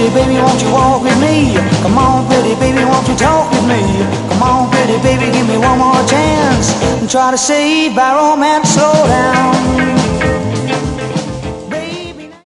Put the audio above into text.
pretty baby, won't you walk with me? Come on, pretty baby, won't you talk with me? Come on, pretty baby, give me one more chance and try to save our romance. Slow down.